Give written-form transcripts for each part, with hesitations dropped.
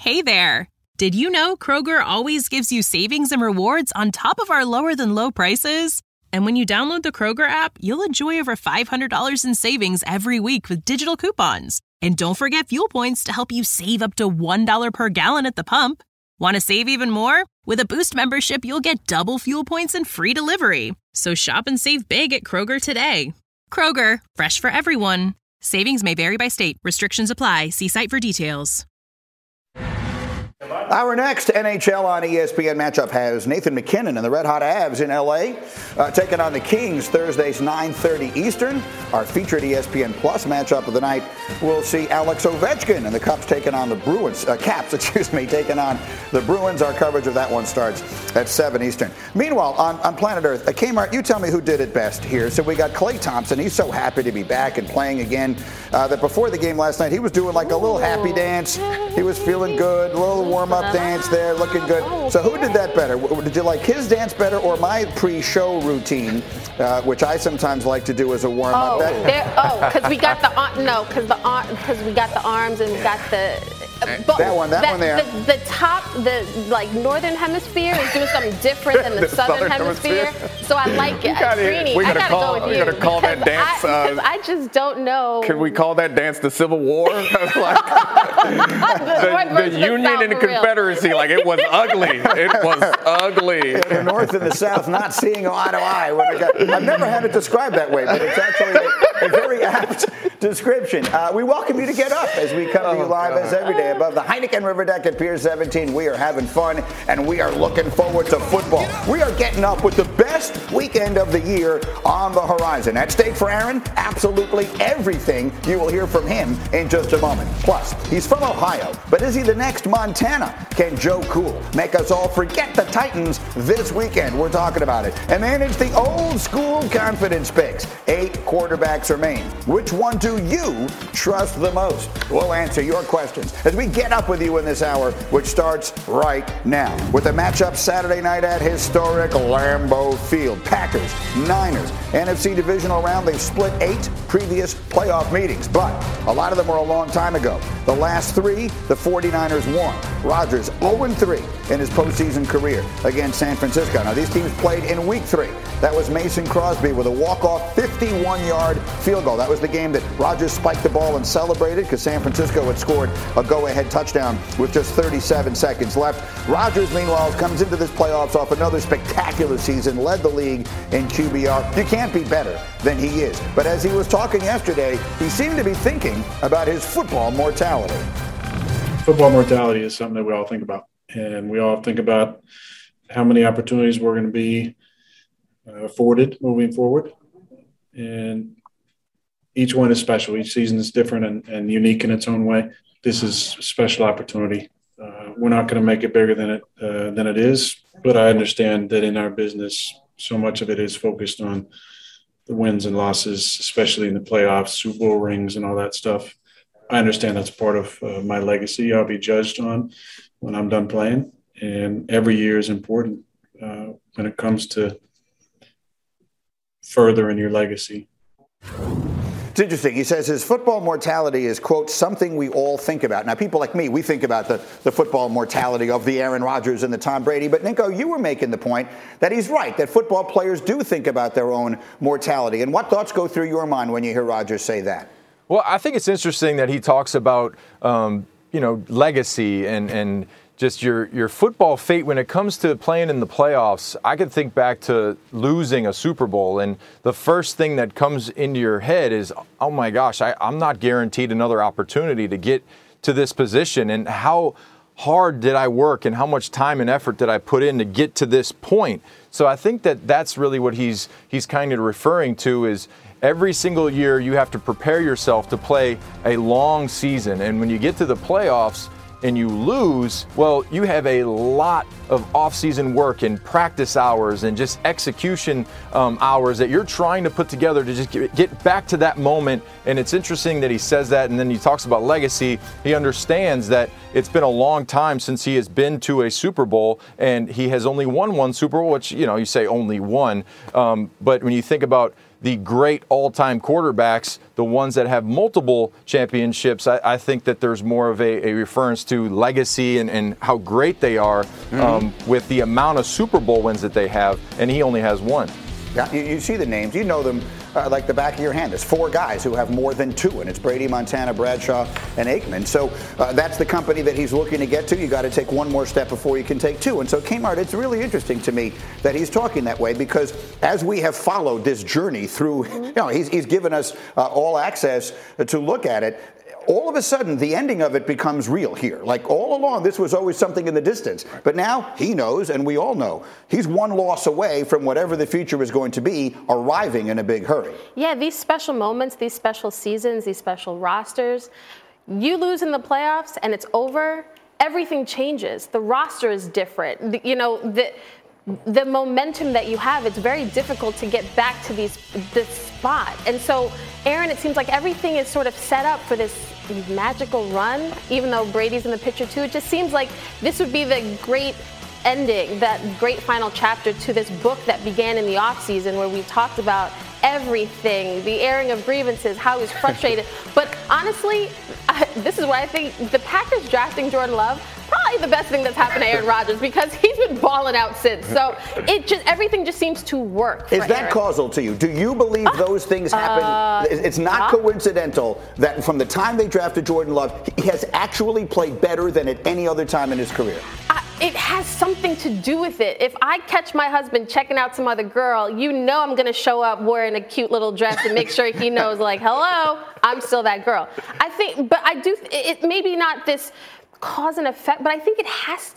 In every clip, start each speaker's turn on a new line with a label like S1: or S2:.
S1: Hey there! Did you know Kroger always gives you savings and rewards on top of our lower-than-low prices? And when you download the Kroger app, you'll enjoy over $500 in savings every week with digital coupons. And don't forget fuel points to help you save up to $1 per gallon at the pump. Want to save even more? With a Boost membership, you'll get double fuel points and free delivery. So shop and save big at Kroger today. Kroger, fresh for everyone. Savings may vary by state. Restrictions apply. See site for details.
S2: Our next NHL on ESPN matchup has Nathan MacKinnon and the Red Hot Avs in L.A. Taking on the Kings Thursdays 9:30 Eastern. Our featured ESPN Plus matchup of the night will see Alex Ovechkin and the Caps taking on the Bruins. Taking on the Bruins. Our coverage of that one starts at 7 Eastern. Meanwhile, on Planet Earth, Kmart, you tell me who did it best here. So we got Klay Thompson. He's so happy to be back and playing again that before the game last night, he was doing like a little happy dance. He was feeling good, a little warm-up dance there, looking good. So who did that better? Did you like his dance better or my pre-show routine, which I sometimes like to do as a warm-up?
S3: Because we got the arms and we got the.
S2: That one there.
S3: The top, the northern hemisphere is doing something different than the southern hemisphere. So I like it.
S4: We gotta
S3: go with you.
S4: We gotta call that dance.
S3: I just don't know.
S4: Can we call that dance the Civil War? The Union and the Confederacy, it was ugly. It was ugly.
S2: Yeah, the North and the South not seeing eye to eye. I've never had it described that way, but it's actually a very apt description. We welcome you to get up as we come to you live as every day above the Heineken River Deck at Pier 17. We are having fun, and we are looking forward to football. We are getting up with the best weekend of the year on the horizon. At stake for Aaron, absolutely everything. You will hear from him in just a moment. Plus, he's from Ohio, but is he the next Montana? Can Joe Cool make us all forget the Titans this weekend? We're talking about it. And manage the old school confidence picks. 8 quarterbacks remain. Which one do you trust the most? We'll answer your questions as we get up with you in this hour, which starts right now. With a matchup Saturday night at historic Lambeau Field. Packers, Niners, NFC divisional round. They've split 8 previous playoff meetings, but a lot of them were a long time ago. The last 3, the 49ers won. Rodgers 0-3 in his postseason career against San Francisco. Now, these teams played in week 3. That was Mason Crosby with a walk-off 51-yard field goal. That was the game that Rodgers spiked the ball and celebrated because San Francisco had scored a go-ahead touchdown with just 37 seconds left. Rodgers, meanwhile, comes into this playoffs off another spectacular season, led the league in QBR. You can't be better than he is. But as he was talking yesterday, he seemed to be thinking about his football mortality.
S5: Football mortality is something that we all think about. And we all think about how many opportunities we're going to be afforded moving forward. And each one is special. Each season is different and unique in its own way. This is a special opportunity. We're not going to make it bigger than it is, but I understand that in our business, so much of it is focused on the wins and losses, especially in the playoffs, Super Bowl rings and all that stuff. I understand that's part of my legacy. I'll be judged on when I'm done playing, and every year is important when it comes to furthering your legacy.
S2: It's interesting. He says his football mortality is, quote, something we all think about. Now, people like me, we think about the football mortality of the Aaron Rodgers and the Tom Brady. But, Nico, you were making the point that he's right, that football players do think about their own mortality. And what thoughts go through your mind when you hear Rodgers say that?
S6: Well, I think it's interesting that he talks about, legacy and just your football fate when it comes to playing in the playoffs. I can think back to losing a Super Bowl, and the first thing that comes into your head is, oh my gosh, I'm not guaranteed another opportunity to get to this position. And how hard did I work and how much time and effort did I put in to get to this point? So I think that's really what he's kind of referring to is every single year you have to prepare yourself to play a long season. And when you get to the playoffs and you lose, well, you have a lot of off-season work and practice hours and just execution hours that you're trying to put together to just get back to that moment. And it's interesting that he says that, and then he talks about legacy. He understands that it's been a long time since he has been to a Super Bowl, and he has only won one Super Bowl, which, you say only one. But when you think about the great all-time quarterbacks, the ones that have multiple championships, I think that there's more of a reference to legacy and how great they are with the amount of Super Bowl wins that they have, and he only has one.
S2: Yeah, you see the names. You know them like the back of your hand. There's 4 guys who have more than 2, and it's Brady, Montana, Bradshaw, and Aikman. So that's the company that he's looking to get to. You got to take one more step before you can take 2. And so Kmart, it's really interesting to me that he's talking that way, because as we have followed this journey through, he's given us all access to look at it. All of a sudden, the ending of it becomes real here. Like all along, this was always something in the distance. But now he knows, and we all know, he's one loss away from whatever the future is going to be arriving in a big hurry.
S3: Yeah, these special moments, these special seasons, these special rosters, you lose in the playoffs and it's over, everything changes. The roster is different. The momentum that you have, it's very difficult to get back to this spot. And so, Aaron, it seems like everything is sort of set up for this magical run, even though Brady's in the picture too. It just seems like this would be the great ending, that great final chapter to this book that began in the offseason, where we talked about everything, the airing of grievances, how he's frustrated. But honestly, this is why I think the Packers drafting Jordan Love, probably the best thing that's happened to Aaron Rodgers, because he's been balling out since. So everything just seems to work for
S2: Is that
S3: Aaron.
S2: causal to you? Do you believe those things happen? It's not coincidental that from the time they drafted Jordan Love, he has actually played better than at any other time in his career.
S3: It has something to do with it. If I catch my husband checking out some other girl, I'm going to show up wearing a cute little dress and make sure he knows, like, hello, I'm still that girl. I think, but I do, it maybe not this cause and effect, but I think it has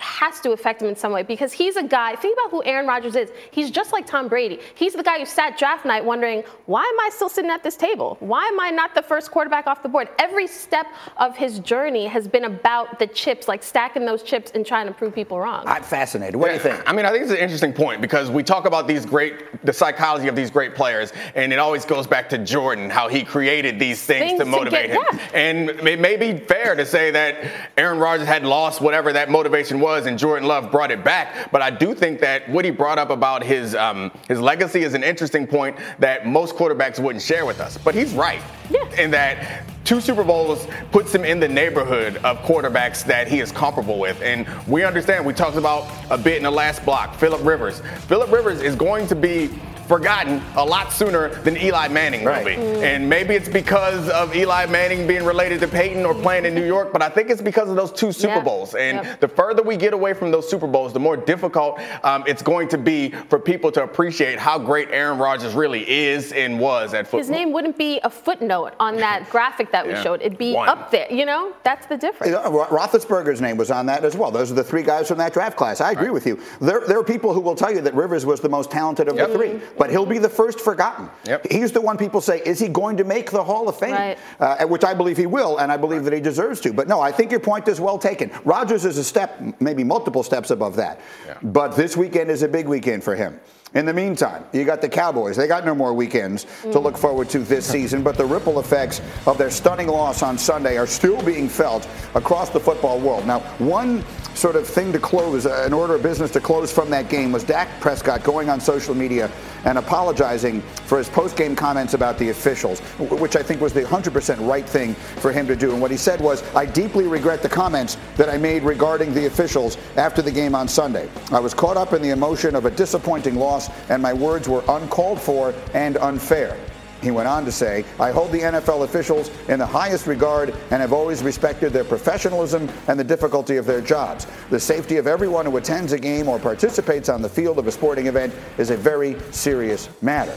S3: to affect him in some way, because he's a guy. Think about who Aaron Rodgers is. He's just like Tom Brady. He's the guy who sat draft night wondering, why am I still sitting at this table? Why am I not the first quarterback off the board? Every step of his journey has been about the chips, like stacking those chips and trying to prove people wrong.
S2: I'm fascinated. What do you think?
S4: I mean, I think it's an interesting point, because we talk about the psychology of these great players, and it always goes back to Jordan, how he created these things to motivate him. Yeah. And it may be fair to say that Aaron Rodgers had lost whatever that motivation was, and Jordan Love brought it back. But I do think that what he brought up about his legacy is an interesting point that most quarterbacks wouldn't share with us. But he's right in that 2 Super Bowls puts him in the neighborhood of quarterbacks that he is comparable with. And we understand, we talked about a bit in the last block, Phillip Rivers. Phillip Rivers is going to be forgotten a lot sooner than Eli Manning will be. And maybe it's because of Eli Manning being related to Peyton or playing in New York, but I think it's because of those 2 Super Bowls. And the further we get away from those Super Bowls, the more difficult it's going to be for people to appreciate how great Aaron Rodgers really is and was at football.
S3: His name wouldn't be a footnote on that graphic that we showed. It'd be up there. That's the difference.
S2: Roethlisberger's name was on that as well. Those are the 3 guys from that draft class. I agree with you. There are people who will tell you that Rivers was the most talented of the 3. But he'll be the first forgotten. He's the one people say, is he going to make the Hall of Fame? Which I believe he will, and I believe that he deserves to. But no, I think your point is well taken. Rodgers is a step, maybe multiple steps above that. But this weekend is a big weekend for him. In the meantime, you got the Cowboys. They got no more weekends to look forward to this season, but the ripple effects of their stunning loss on Sunday are still being felt across the football world. Now, one sort of thing to close, an order of business to close from that game, was Dak Prescott going on social media and apologizing for his post-game comments about the officials, which I think was the 100% right thing for him to do. And what he said was, I deeply regret the comments that I made regarding the officials after the game on Sunday. I was caught up in the emotion of a disappointing loss, and my words were uncalled for and unfair. He went on to say, I hold the NFL officials in the highest regard and have always respected their professionalism and the difficulty of their jobs. The safety of everyone who attends a game or participates on the field of a sporting event is a very serious matter.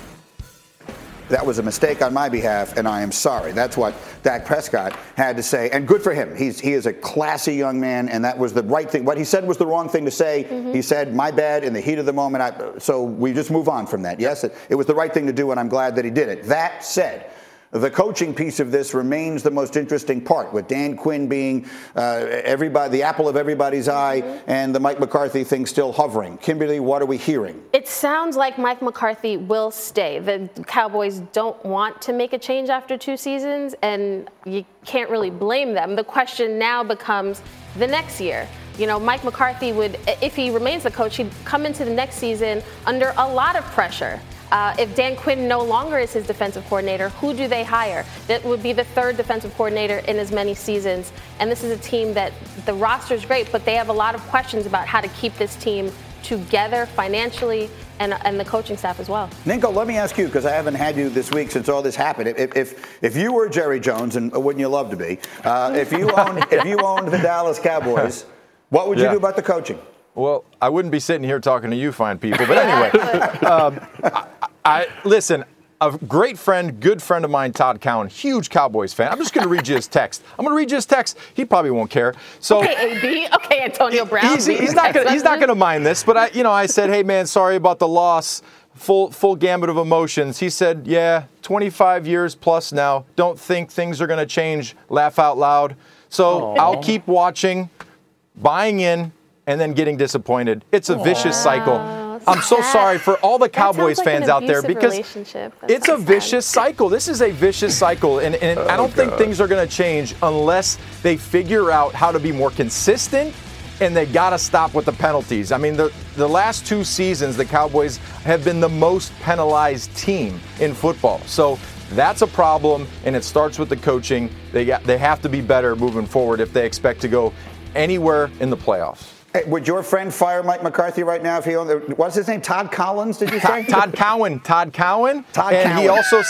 S2: That was a mistake on my behalf, and I am sorry. That's what Dak Prescott had to say, and good for him. He is a classy young man, and that was the right thing. What he said was the wrong thing to say. He said, my bad, in the heat of the moment. So we just move on from that. Yes, it was the right thing to do, and I'm glad that he did it. That said, the coaching piece of this remains the most interesting part, with Dan Quinn being the apple of everybody's eye, and the Mike McCarthy thing still hovering. Kimberly, what are we hearing?
S3: It sounds like Mike McCarthy will stay. The Cowboys don't want to make a change after 2 seasons, and you can't really blame them. The question now becomes the next year. Mike McCarthy would, if he remains the coach, he'd come into the next season under a lot of pressure. If Dan Quinn no longer is his defensive coordinator, who do they hire? That would be the third defensive coordinator in as many seasons. And this is a team that the roster is great, but they have a lot of questions about how to keep this team together financially and the coaching staff as well.
S2: Ninko, let me ask you, because I haven't had you this week since all this happened. If you were Jerry Jones, and wouldn't you love to be, if you owned the Dallas Cowboys, what would you do about the coaching?
S6: Well, I wouldn't be sitting here talking to you fine people. But anyway, listen, a great friend, good friend of mine, Todd Cowan, huge Cowboys fan. I'm just going to read you his text. I'm going to read you his text. He probably won't care. So,
S3: okay, AB. Okay, Antonio Brown.
S6: He's not going to mind this. But I said, hey man, sorry about the loss. Full gambit of emotions. He said, yeah, 25 years plus now. Don't think things are going to change. Laugh out loud. So I'll keep watching, buying in, and then getting disappointed. It's a vicious cycle. I'm so sorry for all the Cowboys fans out there because it's a vicious cycle. This is a vicious cycle, and I don't think things are going to change unless they figure out how to be more consistent, and they got to stop with the penalties. I mean, the last 2 seasons, the Cowboys have been the most penalized team in football. So that's a problem, and it starts with the coaching. They have to be better moving forward if they expect to go anywhere in the playoffs.
S2: Hey, would your friend fire Mike McCarthy right now if he owned? What's his name? Todd Collins? Did you say?
S6: Todd Cowan.
S2: Todd
S6: and
S2: Cowan.
S6: He also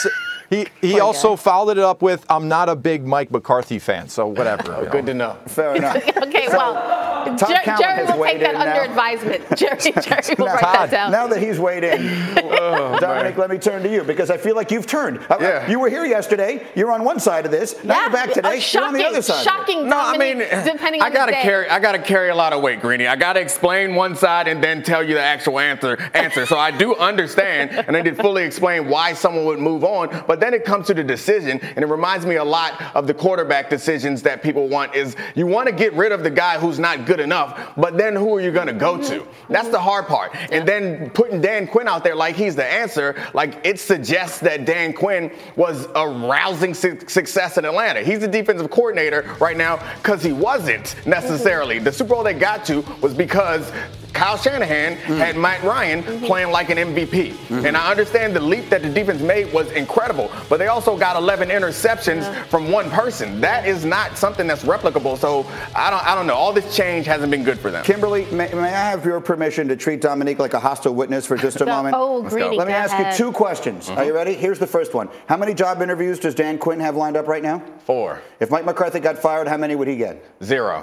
S6: he also followed it up with, "I'm not a big Mike McCarthy fan," so whatever.
S4: Good to know.
S2: Fair enough.
S3: Okay, well, Jerry will take that under advisement. Jerry will write that down.
S2: Now that he's weighed in, Dominic, let me turn to you because I feel like you've turned. You were here yesterday. You're on one side of this. Now you're back today. You're on the other side.
S3: Shocking.
S4: No, I mean,
S3: depending on
S4: I gotta carry a lot of weight, Greeny. I gotta explain one side and then tell you the actual answer. So I do understand, and I did fully explain why someone would move on. But then it comes to the decision, and it reminds me a lot of the quarterback decisions that people want. Is you want to get rid of the guy who's not good enough, but then who are you going to go to? That's the hard part. And then putting Dan Quinn out there like he's the answer, like it suggests that Dan Quinn was a rousing success in Atlanta. He's the defensive coordinator right now because he wasn't necessarily. The Super Bowl they got to was because Kyle Shanahan had Matt Ryan playing like an MVP. And I understand the leap that the defense made was incredible, but they also got 11 interceptions from one person. That is not something that's replicable. So I don't know. All this change hasn't been good for them.
S2: Kimberly, may I have your permission to treat Dominique like a hostile witness for just a moment?
S3: Greedy.
S2: Let me ask you 2 questions. Are you ready? Here's the first one. How many job interviews does Dan Quinn have lined up right now?
S4: 4.
S2: If Mike McCarthy got fired, how many would he get?
S4: 0.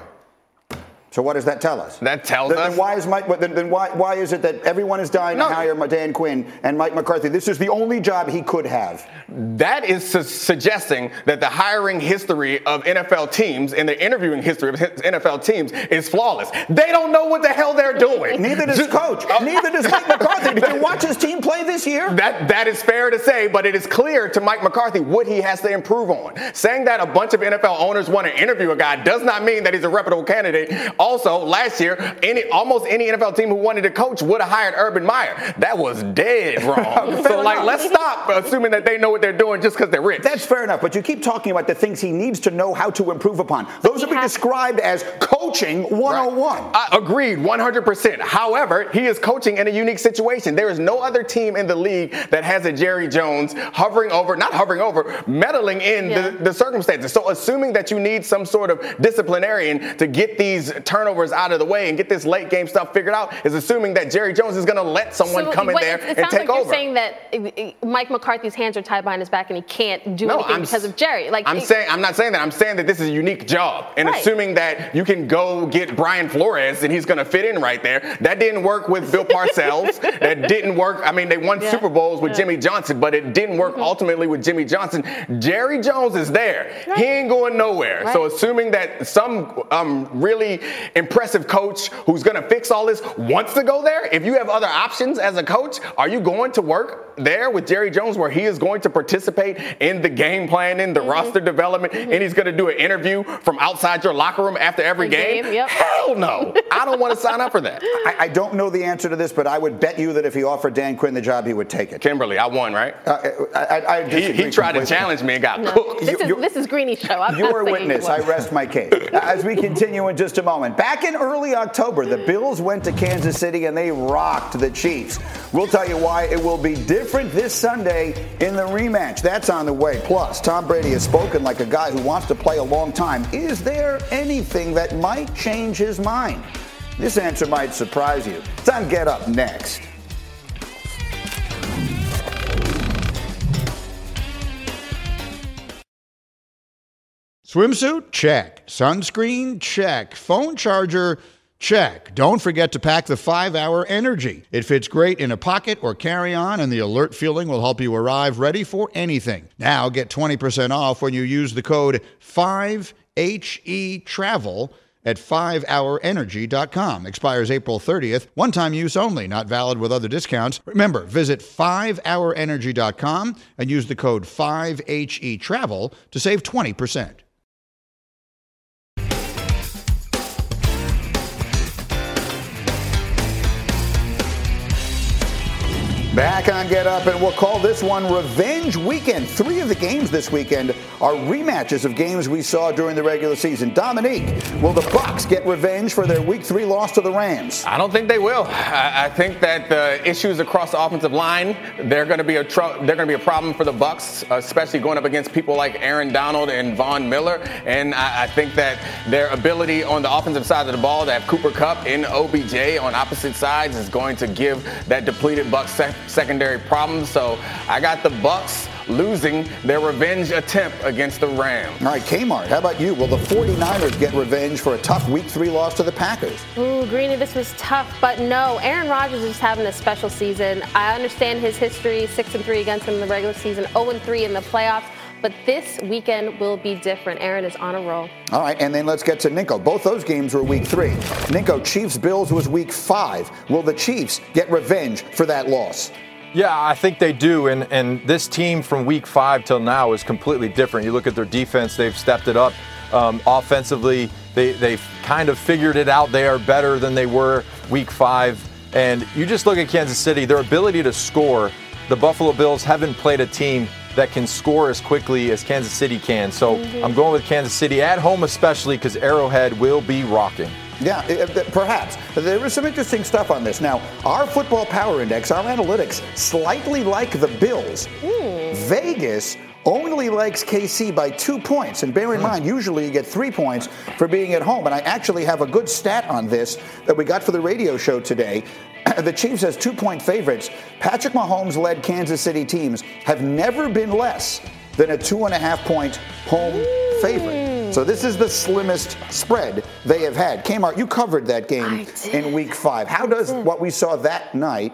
S2: So what does that tell us?
S4: That tells us.
S2: Then why is why is it that everyone is dying to hire Dan Quinn and Mike McCarthy? This is the only job he could have.
S4: That is suggesting that the hiring history of NFL teams and the interviewing history of NFL teams is flawless. They don't know what the hell they're doing.
S2: Neither does coach. Neither does Mike McCarthy. Did you watch his team play this year?
S4: That is fair to say, but it is clear to Mike McCarthy what he has to improve on. Saying that a bunch of NFL owners want to interview a guy does not mean that he's a reputable candidate. Also, last year, almost any NFL team who wanted to coach would have hired Urban Meyer. That was dead wrong. So, let's stop assuming that they know what they're doing just because they're rich.
S2: That's fair enough, but you keep talking about the things he needs to know how to improve upon. Those would be described as coaching 101.
S4: Right. Agreed, 100%. However, he is coaching in a unique situation. There is no other team in the league that has a Jerry Jones meddling in the circumstances. So, assuming that you need some sort of disciplinarian to get these turnovers out of the way and get this late game stuff figured out is assuming that Jerry Jones is going to let someone come in there and take over.
S3: You're saying that Mike McCarthy's hands are tied behind his back and he can't do anything because of Jerry.
S4: I'm not saying that. I'm saying that this is a unique job, and assuming that you can go get Brian Flores and he's going to fit in right there. That didn't work with Bill Parcells. That didn't work. I mean, they won Super Bowls with Jimmy Johnson, but it didn't work ultimately with Jimmy Johnson. Jerry Jones is there. Right. He ain't going nowhere. Right. So assuming that some really impressive coach who's going to fix all this wants to go there, if you have other options as a coach, are you going to work there with Jerry Jones where he is going to participate in the game planning, the roster development, and he's going to do an interview from outside your locker room after every game? Hell no. I don't want to sign up for that.
S2: I don't know the answer to this, but I would bet you that if he offered Dan Quinn the job, he would take it.
S4: Kimberly, I won, right? He tried to challenge me and got cooked.
S3: This is Greeny's show.
S2: You're a witness. I rest my case. As we continue in just a moment. Back in early October, the Bills went to Kansas City and they rocked the Chiefs. We'll tell you why it will be different different this Sunday in the rematch. That's on the way. Plus, Tom Brady has spoken like a guy who wants to play a long time. Is there anything that might change his mind? This answer might surprise you. It's on Get Up next.
S7: Swimsuit? Check. Sunscreen? Check. Phone charger? Check. Don't forget to pack the 5-Hour Energy. It fits great in a pocket or carry-on, and the alert feeling will help you arrive ready for anything. Now get 20% off when you use the code 5HETRAVEL at 5hourenergy.com. Expires April 30th. One-time use only. Not valid with other discounts. Remember, visit 5hourenergy.com and use the code 5HETRAVEL to save 20%.
S2: Back on Get Up, and we'll call this one Revenge Weekend. 3 of the games this weekend are rematches of games we saw during the regular season. Dominique, will the Bucs get revenge for their Week 3 loss to the Rams?
S4: I don't think they will. I think that the issues across the offensive line, they're going to be a problem for the Bucs, especially going up against people like Aaron Donald and Von Miller. And I think that their ability on the offensive side of the ball to have Cooper Kupp and OBJ on opposite sides is going to give that depleted Bucs secondary problems. So I got the Bucs losing their revenge attempt against the Rams.
S2: All right, Kmart, how about you? Will the 49ers get revenge for a tough Week 3 loss to the Packers?
S3: Ooh, Greeny, this was tough, but no. Aaron Rodgers is having a special season. I understand his history, 6-3 against him in the regular season, 0-3 in the playoffs. But this weekend will be different. Aaron is on a roll.
S2: All right, and then let's get to Ninko. Both those games were Week 3. Ninko, Chiefs-Bills was Week 5. Will the Chiefs get revenge for that loss?
S6: Yeah, I think they do, and this team from Week 5 till now is completely different. You look at their defense, they've stepped it up. Offensively, they've kind of figured it out. They are better than they were Week 5. And you just look at Kansas City, their ability to score. The Buffalo Bills haven't played a team that can score as quickly as Kansas City can. So I'm going with Kansas City at home, especially because Arrowhead will be rocking.
S2: Yeah, perhaps. There is some interesting stuff on this. Now, our Football Power Index, our analytics, slightly like the Bills. Vegas only likes KC by 2 points. And bear in mind, usually you get 3 points for being at home. And I actually have a good stat on this that we got for the radio show today. The Chiefs as 2-point favorites. Patrick Mahomes-led Kansas City teams have never been less than a 2.5-point home favorite. So this is the slimmest spread they have had. Kmart, you covered that game in Week 5. How does what we saw that night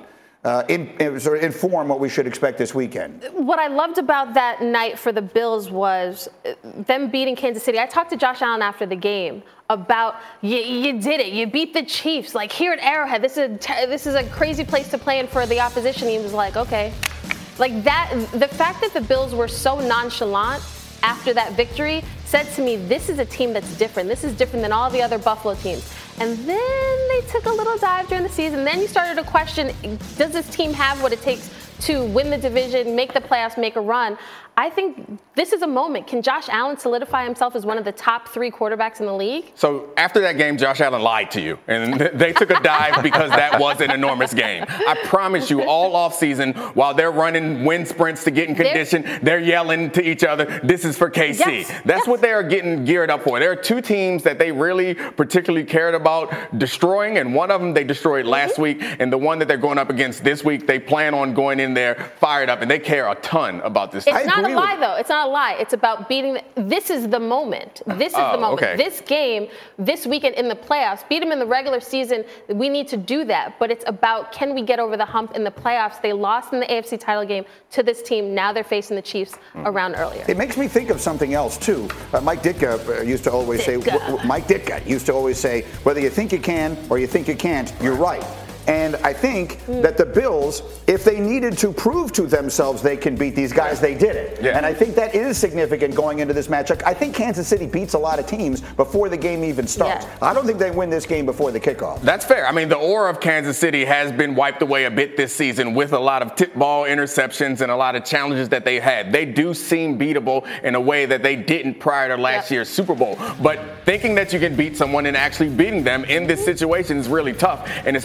S2: sort of inform what we should expect this weekend?
S3: What I loved about that night for the Bills was them beating Kansas City. I talked to Josh Allen after the game about you did it. You beat the Chiefs. Like here at Arrowhead, this is a crazy place to play in for the opposition. He was like, okay. Like that, the fact that the Bills were so nonchalant after that victory said to me, this is a team that's different. This is different than all the other Buffalo teams. And then they took a little dive during the season. Then you started to question, does this team have what it takes to win the division, make the playoffs, make a run? I think this is a moment. Can Josh Allen solidify himself as one of the top 3 quarterbacks in the league?
S4: So after that game, Josh Allen lied to you, and they took a dive because that was an enormous game. I promise you, all offseason, while they're running wind sprints to get in condition, they're yelling to each other, this is for KC.
S3: Yes.
S4: That's what they are getting geared up for. There are 2 teams that they really particularly cared about destroying, and one of them they destroyed last week, and the one that they're going up against this week, they plan on going in there fired up, and they care a ton about this team.
S3: It's not a lie, though. It's not a lie. It's about beating. This is the moment. This is the moment.
S4: Okay.
S3: This game, this weekend in the playoffs, beat them in the regular season. We need to do that. But it's about, can we get over the hump in the playoffs? They lost in the AFC title game to this team. Now they're facing the Chiefs a round earlier.
S2: It makes me think of something else, too. Mike Ditka used to always say, whether you think you can or you think you can't, you're right. And I think that the Bills, if they needed to prove to themselves they can beat these guys, they did it.
S4: Yeah.
S2: And I think that is significant going into this matchup. I think Kansas City beats a lot of teams before the game even starts.
S3: Yeah.
S2: I don't think they win this game before the kickoff.
S4: That's fair. I mean, the aura of Kansas City has been wiped away a bit this season with a lot of tip ball interceptions and a lot of challenges that they had. They do seem beatable in a way that they didn't prior to last year's Super Bowl. But thinking that you can beat someone and actually beating them in this situation is really tough. And it's hard, I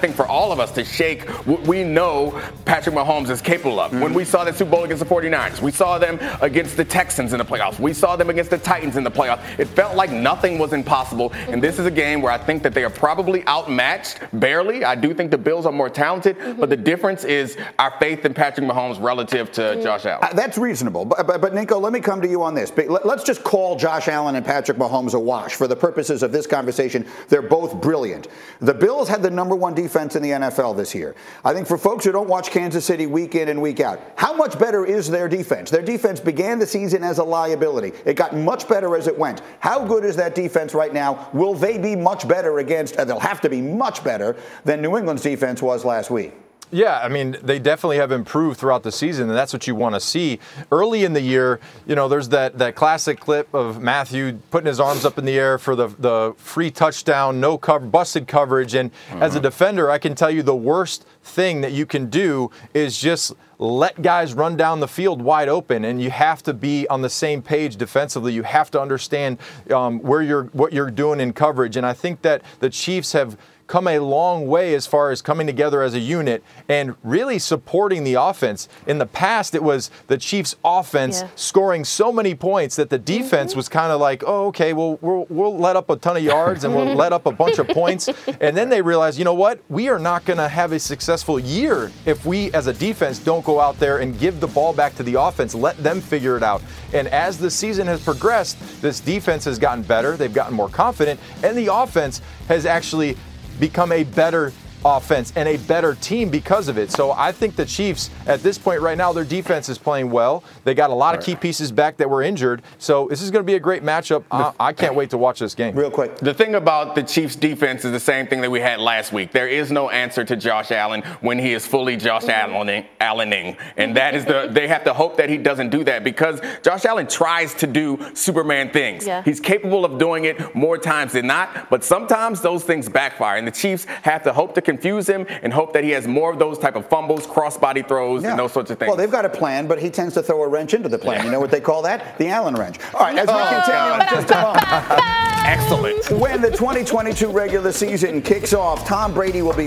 S4: think for all of us to shake what we know Patrick Mahomes is capable of. When we saw the Super Bowl against the 49ers, we saw them against the Texans in the playoffs, we saw them against the Titans in the playoffs. It felt like nothing was impossible, and this is a game where I think that they are probably outmatched, barely. I do think the Bills are more talented, but the difference is our faith in Patrick Mahomes relative to Josh Allen.
S2: That's reasonable, but Nico, let me come to you on this. Let's just call Josh Allen and Patrick Mahomes a wash. For the purposes of this conversation, they're both brilliant. The Bills had the number one defense in the NFL this year. I think for folks who don't watch Kansas City week in and week out, how much better is their defense? Their defense began the season as a liability. It got much better as it went. How good is that defense right now? Will they be much better against, they'll have to be much better than New England's defense was last week?
S6: Yeah, I mean, they definitely have improved throughout the season, and that's what you want to see. Early in the year, there's that classic clip of Matthew putting his arms up in the air for the free touchdown, busted coverage. And as a defender, I can tell you the worst thing that you can do is just let guys run down the field wide open, and you have to be on the same page defensively. You have to understand what you're doing in coverage. And I think that the Chiefs have come a long way as far as coming together as a unit and really supporting the offense. In the past, it was the Chiefs' offense scoring so many points that the defense was kind of like, oh, okay, well, we'll let up a ton of yards and we'll let up a bunch of points. And then they realized, you know what? We are not going to have a successful year if we, as a defense, don't go out there and give the ball back to the offense, let them figure it out. And as the season has progressed, this defense has gotten better. They've gotten more confident, and the offense has actually become a better offense and a better team because of it. So I think the Chiefs, at this point right now, their defense is playing well. They got a lot of key pieces back that were injured. So this is going to be a great matchup. I can't wait to watch this game.
S2: Real quick.
S4: The thing about the Chiefs defense is the same thing that we had last week. There is no answer to Josh Allen when he is fully Josh Allening. And that is they have to hope that he doesn't do that, because Josh Allen tries to do Superman things. Yeah. He's capable of doing it more times than not, but sometimes those things backfire. And the Chiefs have to hope to confuse him and hope that he has more of those type of fumbles, crossbody throws, and those sorts of things.
S2: Well, they've got a plan, but he tends to throw a wrench into the plan. You know what they call that? The Allen wrench. All right, as we continue in just a moment.
S4: Excellent.
S2: When the 2022 regular season kicks off, Tom Brady will be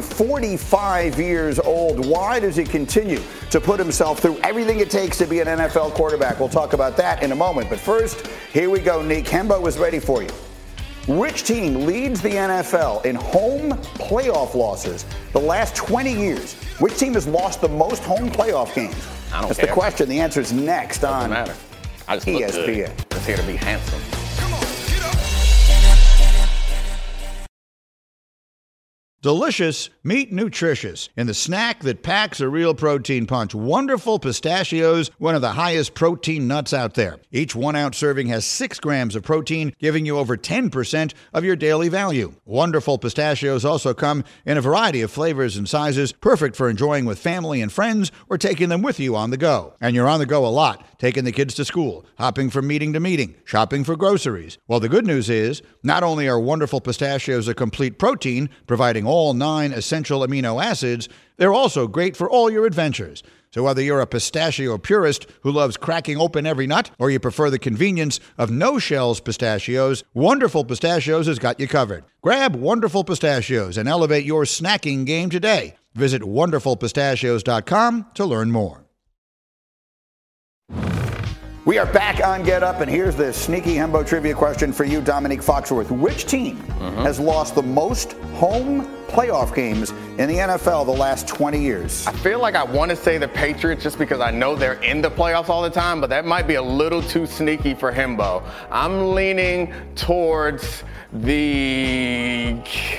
S2: 45 years old. Why does he continue to put himself through everything it takes to be an NFL quarterback? We'll talk about that in a moment. But first, here we go, Nick. Hembo is ready for you. Which team leads the NFL in home playoff losses the last 20 years? Which team has lost the most home playoff games? That's the question. The answer is next on
S4: I just
S2: ESPN.
S4: It's here to be handsome.
S7: Delicious, meet nutritious in the snack that packs a real protein punch. Wonderful Pistachios, one of the highest protein nuts out there. Each 1 ounce serving has 6 grams of protein, giving you over 10% of your daily value. Wonderful Pistachios also come in a variety of flavors and sizes, perfect for enjoying with family and friends or taking them with you on the go. And you're on the go a lot, taking the kids to school, hopping from meeting to meeting, shopping for groceries. Well, the good news is, not only are Wonderful Pistachios a complete protein, providing all 9 essential amino acids, they're also great for all your adventures. So whether you're a pistachio purist who loves cracking open every nut, or you prefer the convenience of no-shells pistachios, Wonderful Pistachios has got you covered. Grab Wonderful Pistachios and elevate your snacking game today. Visit wonderfulpistachios.com to learn more.
S2: We are back on Get Up, and here's the sneaky Hembo trivia question for you, Dominique Foxworth. Which team has lost the most home playoff games in the NFL the last 20 years?
S4: I feel like I want to say the Patriots just because I know they're in the playoffs all the time, but that might be a little too sneaky for Hembo. I'm leaning towards the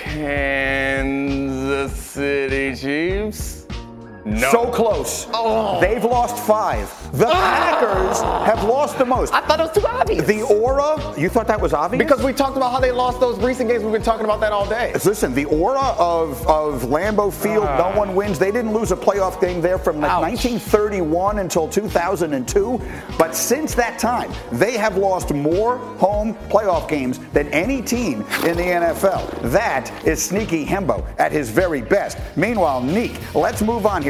S4: Kansas City Chiefs. No.
S2: So close. They've lost 5. The Packers have lost the most.
S4: I thought it was too obvious.
S2: The aura, you thought that was obvious?
S4: Because we talked about how they lost those recent games. We've been talking about that all day.
S2: Listen, the aura of Lambeau Field, no one wins. They didn't lose a playoff game there from 1931 until 2002. But since that time, they have lost more home playoff games than any team in the NFL. That is sneaky Hembo at his very best. Meanwhile, Neek, let's move on here.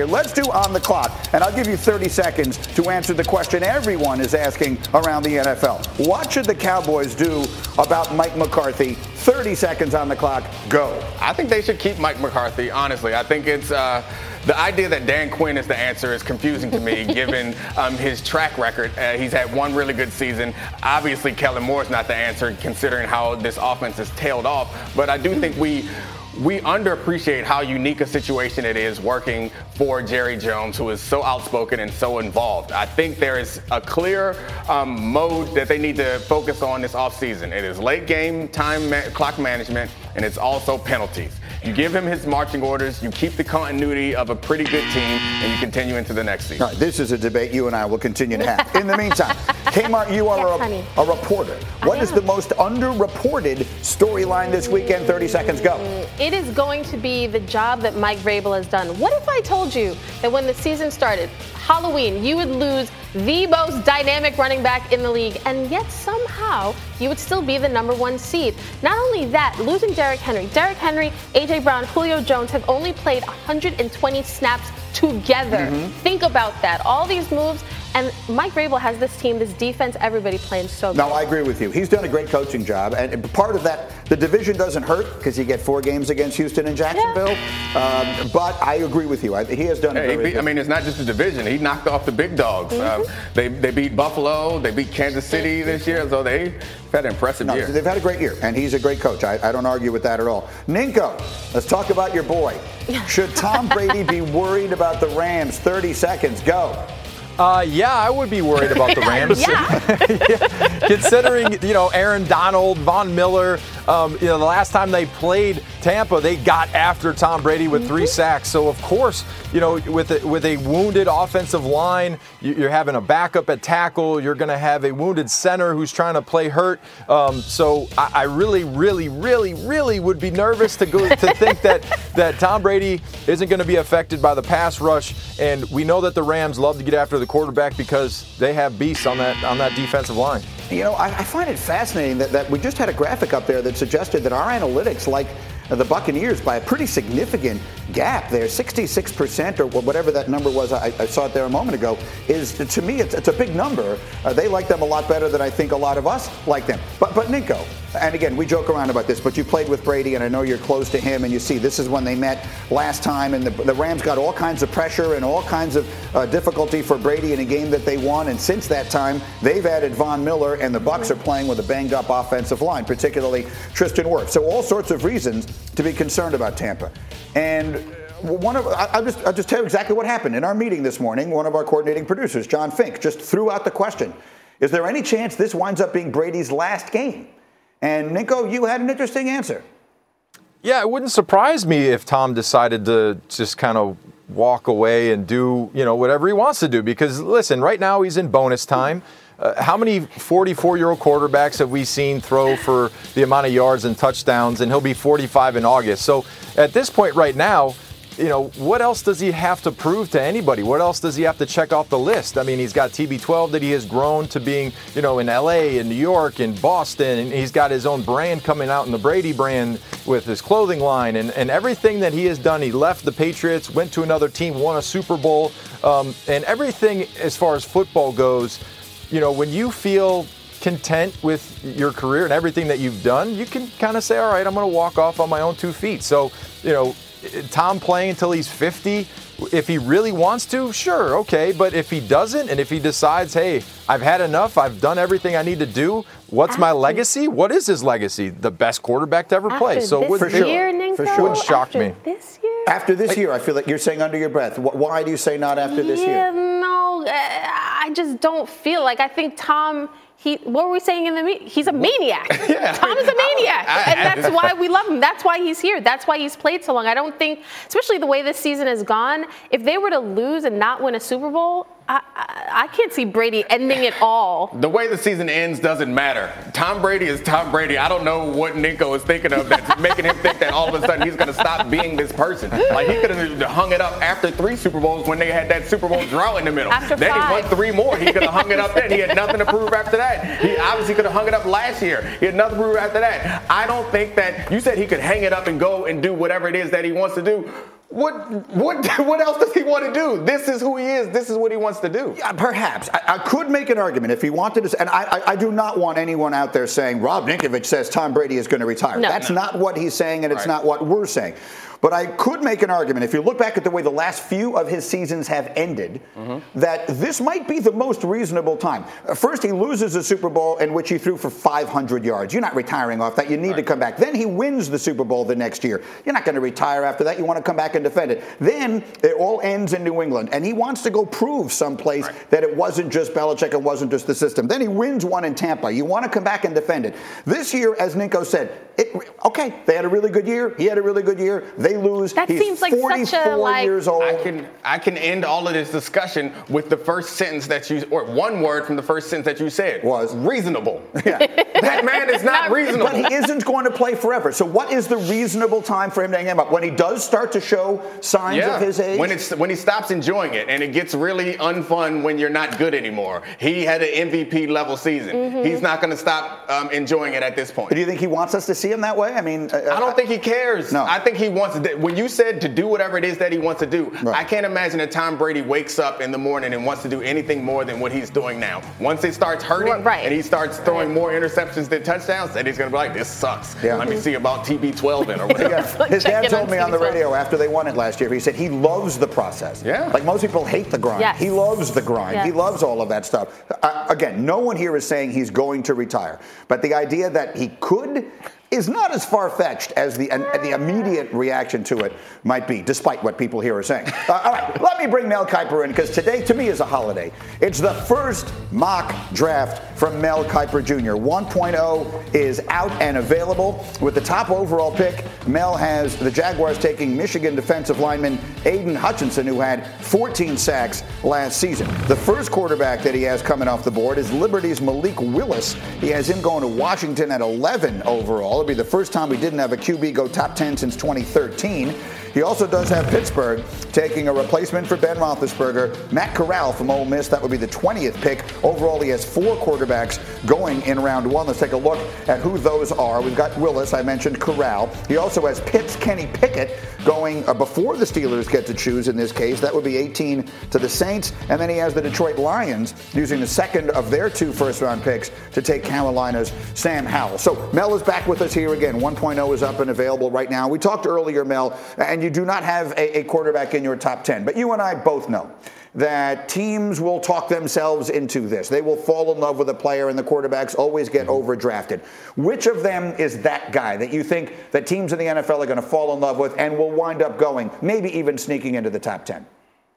S2: here. Let's do On the Clock, and I'll give you 30 seconds to answer the question everyone is asking around the NFL. What should the Cowboys do about Mike McCarthy? 30 seconds on the clock. Go.
S4: I think they should keep Mike McCarthy, honestly. I think it's the idea that Dan Quinn is the answer is confusing to me, given his track record. He's had one really good season. Obviously, Kellen Moore's not the answer, considering how this offense has tailed off. But I do think we underappreciate how unique a situation it is working for Jerry Jones, who is so outspoken and so involved. I think there is a clear mode that they need to focus on this offseason. It is late game time clock management, and it's also penalties. You give him his marching orders, you keep the continuity of a pretty good team, and you continue into the next season.
S2: All right, this is a debate you and I will continue to have. In the meantime, Kmart, you are a reporter. What is the most underreported storyline this weekend? 30 seconds, go.
S3: It is going to be the job that Mike Vrabel has done. What if I told you that when the season started, Halloween, you would lose the most dynamic running back in the league, and yet somehow you would still be the #1 seed. Not only that, losing Derrick Henry, A.J. Brown, Julio Jones have only played 120 snaps together. Think about that. All these moves. And Mike Vrabel has this team, this defense, everybody playing so good.
S2: No, I agree with you. He's done a great coaching job. And part of that, the division doesn't hurt because you get 4 games against Houston and Jacksonville. Yeah. But I agree with you. He has done it very good.
S4: I mean, it's not just the division. He knocked off the big dogs. They beat Buffalo. They beat Kansas City this year. So they've had an impressive year.
S2: They've had a great year. And he's a great coach. I don't argue with that at all. Ninko, let's talk about your boy. Should Tom Brady be worried about the Rams? 30 seconds. Go.
S6: Yeah, I would be worried about the Rams. Considering, Aaron Donald, Von Miller, the last time they played Tampa, they got after Tom Brady with 3 sacks. So, of course, with a wounded offensive line, you're having a backup at tackle. You're going to have a wounded center who's trying to play hurt. So I really, really, really, really would be nervous to think that Tom Brady isn't going to be affected by the pass rush. And we know that the Rams love to get after the quarterback because they have beasts on that defensive line.
S2: I find it fascinating that we just had a graphic up there that suggested that our analytics, like the Buccaneers, by a pretty significant gap there, 66% or whatever that number was, I saw it there a moment ago, is, to me, it's a big number. They like them a lot better than I think a lot of us like them. But Ninko, and again, we joke around about this, but you played with Brady, and I know you're close to him, and you see this is when they met last time, and the Rams got all kinds of pressure and all kinds of difficulty for Brady in a game that they won, and since that time, they've added Von Miller, and the Bucs are playing with a banged-up offensive line, particularly Tristan Wirfs. So all sorts of reasons to be concerned about Tampa. And I'll just tell you exactly what happened. In our meeting this morning, one of our coordinating producers, John Fink, just threw out the question, is there any chance this winds up being Brady's last game? And Ninko, you had an interesting answer.
S6: Yeah, it wouldn't surprise me if Tom decided to just kind of walk away and do, whatever he wants to do. Because, listen, right now he's in bonus time. How many 44-year-old quarterbacks have we seen throw for the amount of yards and touchdowns, and he'll be 45 in August? So at this point right now, what else does he have to prove to anybody? What else does he have to check off the list? I mean, he's got TB12 that he has grown to being, in LA, in New York, in Boston, and he's got his own brand coming out in the Brady brand with his clothing line and everything that he has done. He left the Patriots, went to another team, won a Super Bowl, and everything as far as football goes. When you feel content with your career and everything that you've done, you can kind of say, all right, I'm going to walk off on my own 2 feet. So, Tom playing until he's 50, if he really wants to, sure, okay. But if he doesn't, and if he decides, hey, I've had enough, I've done everything I need to do, what's my legacy? What is his legacy? The best quarterback to ever play. So it wouldn't shock me.
S3: This year?
S2: After this year, I feel like you're saying under your breath. Why do you say not after this year?
S3: No, I just don't feel like. I think Tom, what were we saying in the meeting? He's a maniac. Tom is a maniac. And that's why we love him. That's why he's here. That's why he's played so long. I don't think, especially the way this season has gone, if they were to lose and not win a Super Bowl, I can't see Brady ending it all.
S4: The way the season ends doesn't matter. Tom Brady is Tom Brady. I don't know what Ninko is thinking of that's making him think that all of a sudden he's going to stop being this person. Like, he could have hung it up after 3 Super Bowls when they had that Super Bowl drought in the middle.
S3: After
S4: then
S3: 5.
S4: he won 3 more. He could have hung it up then. He had nothing to prove after that. He obviously could have hung it up last year. He had nothing to prove after that. I don't think that you said he could hang it up and go and do whatever it is that he wants to do. What else does he want to do? This is who he is. This is what he wants to do.
S2: Yeah, perhaps. I could make an argument if he wanted to. And I do not want anyone out there saying Rob Ninkovich says Tom Brady is going to retire.
S3: No.
S2: That's not what he's saying, and it's not what we're saying. But I could make an argument, if you look back at the way the last few of his seasons have ended, that this might be the most reasonable time. First, he loses a Super Bowl in which he threw for 500 yards. You're not retiring off that. You need to come back. Then he wins the Super Bowl the next year. You're not going to retire after that. You want to come back and defend it. Then it all ends in New England, and he wants to go prove someplace that it wasn't just Belichick, it wasn't just the system. Then he wins one in Tampa. You want to come back and defend it. This year, as Ninko said, okay, they had a really good year. He had a really good year. They lose.
S3: That
S2: He's
S3: seems like
S2: 44
S3: such a
S2: years old.
S4: I can end all of this discussion with the first sentence that you, or one word from the first sentence that you said.
S2: Was
S4: reasonable.
S2: Yeah.
S4: That man is not reasonable.
S2: But he isn't going to play forever. So what is the reasonable time for him to hang him up? When he does start to show signs of his age?
S4: When he stops enjoying it, and it gets really unfun when you're not good anymore. He had an MVP level season. He's not going to stop enjoying it at this point.
S2: Do you think he wants us to see him that way? I mean,
S4: I don't think he cares.
S2: No.
S4: I think he wants to. When you said to do whatever it is that he wants to do, I can't imagine that Tom Brady wakes up in the morning and wants to do anything more than what he's doing now. Once it starts hurting and he starts throwing more interceptions than touchdowns, then he's going to be like, this sucks.
S2: Yeah.
S4: Let me see about TB12 in or whatever.
S2: His dad told me on the radio after they won it last year, he said he loves the process.
S4: Yeah.
S2: Like most people hate the grind.
S3: Yes.
S2: He loves the grind.
S3: Yes.
S2: He loves all of that stuff. Again, no one here is saying he's going to retire. But the idea that he could is not as far-fetched as the immediate reaction to it might be, despite what people here are saying. All right, let me bring Mel Kiper in, because today, to me, is a holiday. It's the first mock draft from Mel Kiper Jr. 1.0 is out and available. With the top overall pick, Mel has the Jaguars taking Michigan defensive lineman Aiden Hutchinson, who had 14 sacks last season. The first quarterback that he has coming off the board is Liberty's Malik Willis. He has him going to Washington at 11 overall. It'll be the first time we didn't have a QB go top 10 since 2013. He also does have Pittsburgh taking a replacement for Ben Roethlisberger, Matt Corral from Ole Miss. That would be the 20th pick. Overall, he has 4 quarterbacks going in round 1. Let's take a look at who those are. We've got Willis. I mentioned Corral. He also has Pitt's Kenny Pickett going before the Steelers get to choose in this case. That would be 18 to the Saints. And then he has the Detroit Lions using the second of their 2 first-round picks to take Carolina's Sam Howell. So Mel is back with us here again. 1.0 is up and available right now. We talked earlier, Mel, and you do not have a quarterback in your top 10. But you and I both know that teams will talk themselves into this. They will fall in love with a player, and the quarterbacks always get overdrafted. Which of them is that guy that you think that teams in the NFL are going to fall in love with and will wind up going, maybe even sneaking into the top 10?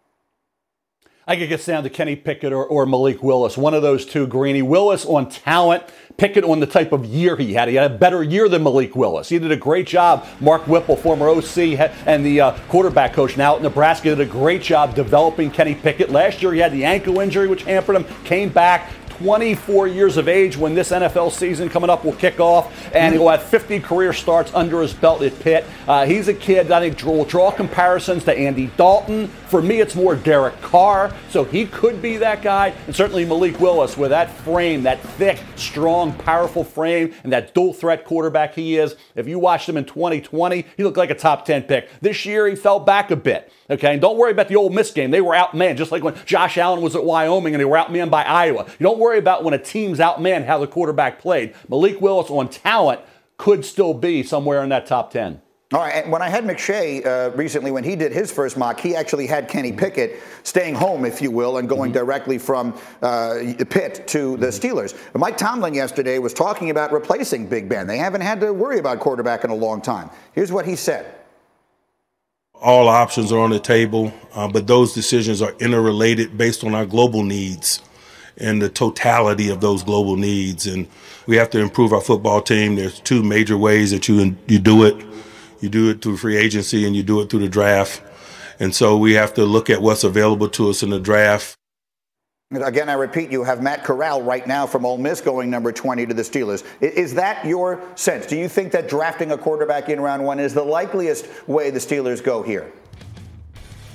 S8: I think it gets down to Kenny Pickett or Malik Willis. One of those two, Greeny. Willis on talent, Pickett on the type of year he had. He had a better year than Malik Willis. He did a great job. Mark Whipple, former OC and the quarterback coach now at Nebraska, did a great job developing Kenny Pickett. Last year he had the ankle injury, which hampered him, came back. 24 years of age when this NFL season coming up will kick off, and he'll have 50 career starts under his belt at Pitt. He's a kid that I think will draw comparisons to Andy Dalton. For me, it's more Derek Carr, so he could be that guy. And certainly Malik Willis with that frame, that thick, strong, powerful frame, and that dual-threat quarterback he is. If you watched him in 2020, he looked like a top 10 pick. This year, he fell back a bit. Okay, and don't worry about the Ole Miss game. They were outmanned, just like when Josh Allen was at Wyoming and they were outmanned by Iowa. You don't worry about when a team's outmanned how the quarterback played. Malik Willis on talent could still be somewhere in that top 10.
S2: All right, and when I had McShay recently, when he did his first mock, he actually had Kenny Pickett staying home, if you will, and going directly from Pitt to the Steelers. Mike Tomlin yesterday was talking about replacing Big Ben. They haven't had to worry about quarterback in a long time. Here's what he said.
S9: All options are on the table, but those decisions are interrelated based on our global needs and the totality of those global needs. And we have to improve our football team. There's 2 major ways that you do it. You do it through free agency and you do it through the draft. And so we have to look at what's available to us in the draft.
S2: Again, I repeat, you have Matt Corral right now from Ole Miss going number 20 to the Steelers. Is that your sense? Do you think that drafting a quarterback in round 1 is the likeliest way the Steelers go here?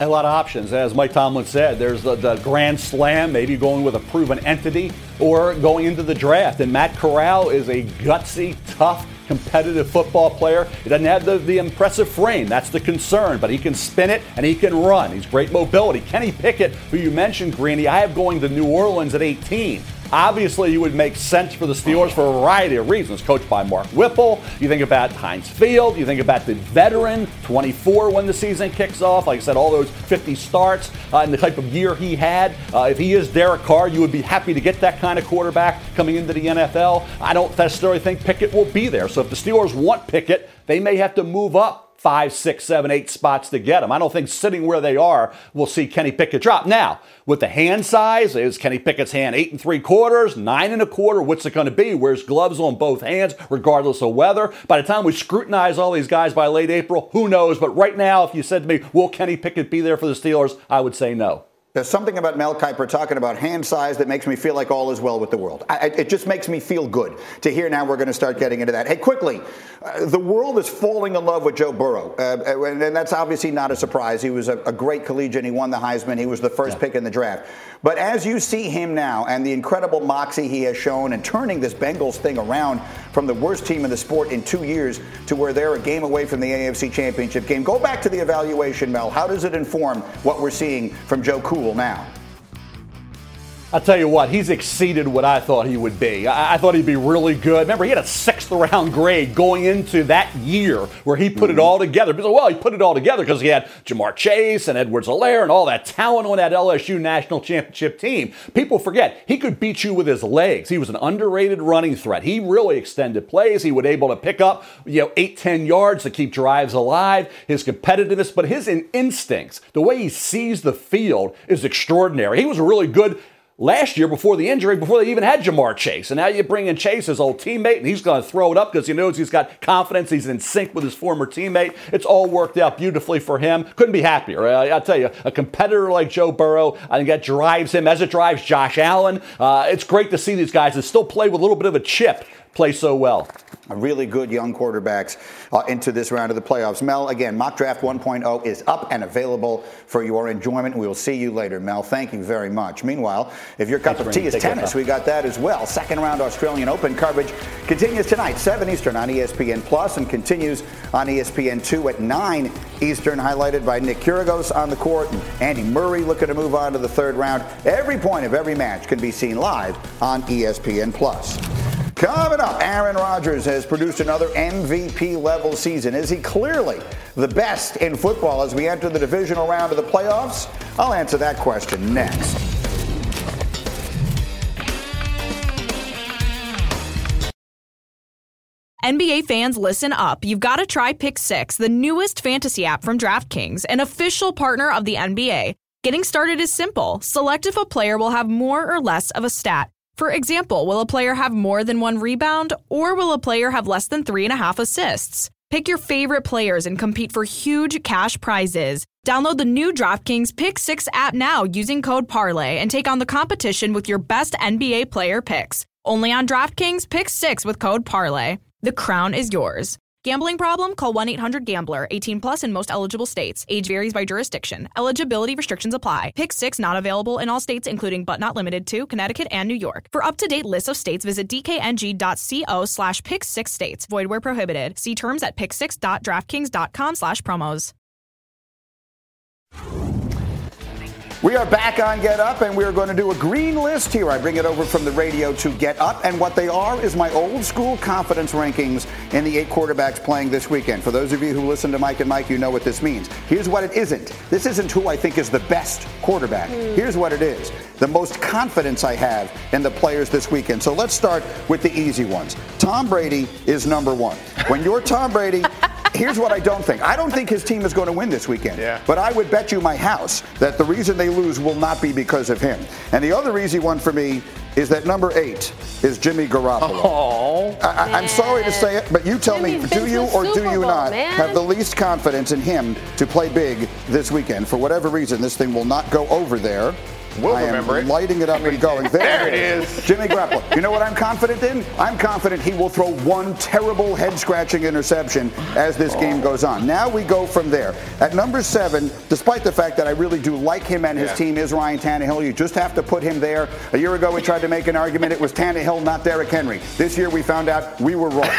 S8: A lot of options. As Mike Tomlin said, there's the Grand Slam, maybe going with a proven entity, or going into the draft. And Matt Corral is a gutsy, tough, competitive football player. He doesn't have the impressive frame. That's the concern. But he can spin it and he can run. He's great mobility. Kenny Pickett, who you mentioned, Greeny, I have going to New Orleans at 18. Obviously, he would make sense for the Steelers for a variety of reasons. Coached by Mark Whipple. You think about Heinz Field. You think about the veteran, 24 when the season kicks off. Like I said, all those 50 starts and the type of year he had. If he is Derek Carr, you would be happy to get that kind of quarterback coming into the NFL. I don't necessarily think Pickett will be there. So if the Steelers want Pickett, they may have to move up 5, 6, 7, 8 spots to get him. I don't think sitting where they are will see Kenny Pickett drop. Now, with the hand size, is Kenny Pickett's hand 8 3/4, 9 1/4? What's it going to be? Wears gloves on both hands, regardless of weather. By the time we scrutinize all these guys by late April, who knows? But right now, if you said to me, will Kenny Pickett be there for the Steelers? I would say no.
S2: There's something about Mel Kiper talking about hand size that makes me feel like all is well with the world. It just makes me feel good to hear now we're going to start getting into that. Hey, quickly, the world is falling in love with Joe Burrow, and that's obviously not a surprise. He was a great collegiate. He won the Heisman. He was the first pick in the draft. But as you see him now and the incredible moxie he has shown and turning this Bengals thing around from the worst team in the sport in 2 years to where they're a game away from the AFC Championship game, go back to the evaluation, Mel. How does it inform what we're seeing from Joe Cool now?
S8: I'll tell you what, he's exceeded what I thought he would be. I thought he'd be really good. Remember, he had a 6th-round grade going into that year where he put it all together. Well, he put it all together because he had Jamar Chase and Edwards-Helaire and all that talent on that LSU national championship team. People forget, he could beat you with his legs. He was an underrated running threat. He really extended plays. He was able to pick up 8, 10 yards to keep drives alive. His competitiveness, but his instincts, the way he sees the field is extraordinary. He was really good last year before the injury, before they even had Jamar Chase. And now you bring in Chase, his old teammate, and he's going to throw it up because he knows he's got confidence. He's in sync with his former teammate. It's all worked out beautifully for him. Couldn't be happier. I'll tell you, a competitor like Joe Burrow, I think that drives him as it drives Josh Allen. It's great to see these guys that still play with a little bit of a chip play so well.
S2: Really good young quarterbacks into this round of the playoffs. Mel, again, Mock Draft 1.0 is up and available for your enjoyment. We will see you later, Mel. Thank you very much. Meanwhile, if your cup of tea is tennis, we got that as well. Second round Australian Open coverage continues tonight, 7 Eastern on ESPN Plus, and continues on ESPN2 at 9 Eastern, highlighted by Nick Kyrgios on the court and Andy Murray looking to move on to the third round. Every point of every match can be seen live on ESPN Plus. Coming up, Aaron Rodgers has produced another MVP-level season. Is he clearly the best in football as we enter the divisional round of the playoffs? I'll answer that question next.
S10: NBA fans, listen up. You've got to try Pick 6, the newest fantasy app from DraftKings, an official partner of the NBA. Getting started is simple. Select if a player will have more or less of a stat. For example, will a player have more than 1 rebound, or will a player have less than 3.5 assists? Pick your favorite players and compete for huge cash prizes. Download the new DraftKings Pick 6 app now using code PARLAY and take on the competition with your best NBA player picks. Only on DraftKings Pick 6 with code PARLAY. The crown is yours. Gambling problem? Call 1-800-GAMBLER. 18 plus in most eligible states. Age varies by jurisdiction. Eligibility restrictions apply. Pick 6 not available in all states, including but not limited to Connecticut and New York. For up-to-date lists of states, visit dkng.co/pick6states. Void where prohibited. See terms at pick6.draftkings.com/promos.
S2: We are back on Get Up, and we are going to do a green list here. I bring it over from the radio to Get Up, and what they are is my old school confidence rankings in the 8 quarterbacks playing this weekend. For those of you who listen to Mike and Mike, you know what this means. Here's what it isn't. This isn't who I think is the best quarterback. Here's what it is. The most confidence I have in the players this weekend. So let's start with the easy ones. Tom Brady is number 1. When you're Tom Brady, here's what I don't think. I don't think his team is going to win this weekend. Yeah. But I would bet you my house that the reason they lose will not be because of him. And the other easy one for me is that number 8 is Jimmy Garoppolo. I'm sorry to say it, but you tell me, do you or do you not have the least confidence in him to play big this weekend? For whatever reason, this thing will not go over there.
S4: We'll
S2: I
S4: remember
S2: am
S4: it.
S2: lighting it up and going.
S4: There it is.
S2: Jimmy Garoppolo. You know what I'm confident in? I'm confident he will throw one terrible head-scratching interception as this game goes on. Now we go from there. At number 7, despite the fact that I really do like him and his team, is Ryan Tannehill. You just have to put him there. A year ago, we tried to make an argument. It was Tannehill, not Derrick Henry. This year, we found out we were wrong.